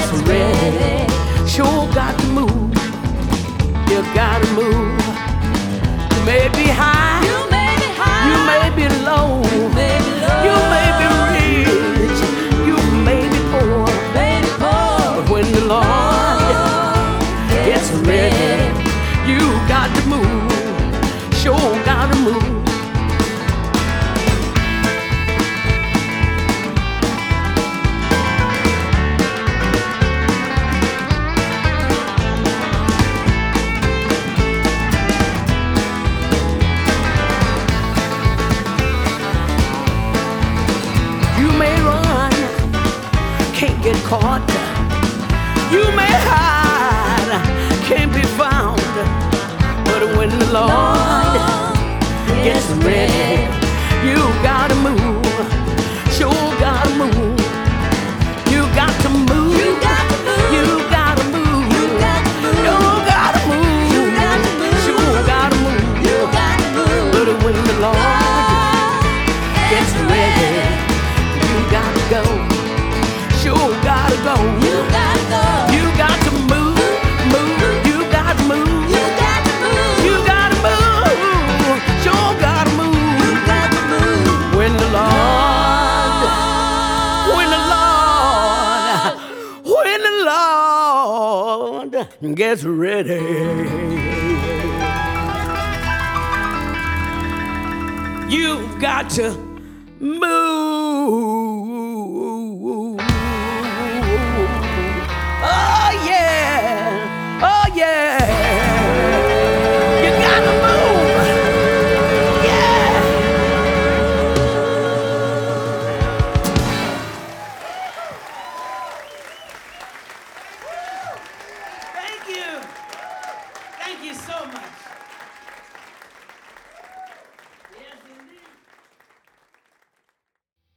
gets ready. Sure got to move. You gotta move. You may be high. You may be low. You may be rich. You may be poor. But when the Lord gets ready, you got to move. Sure gotta move. You may run, can't get caught. You may hide, can't be found. But when the Lord gets ready, you gotta move. Sure gotta move. You got to move. You gotta move. You gotta move. You gotta move. Sure gotta move. But when the Lord gets ready, you gotta go. Sure gotta go. You got to move. You gotta move. You gotta move. Sure gotta move. When the Lord gets ready, you've got to move. Oh yeah, oh yeah. You gotta move. Yeah. Thank you. Thank you so much.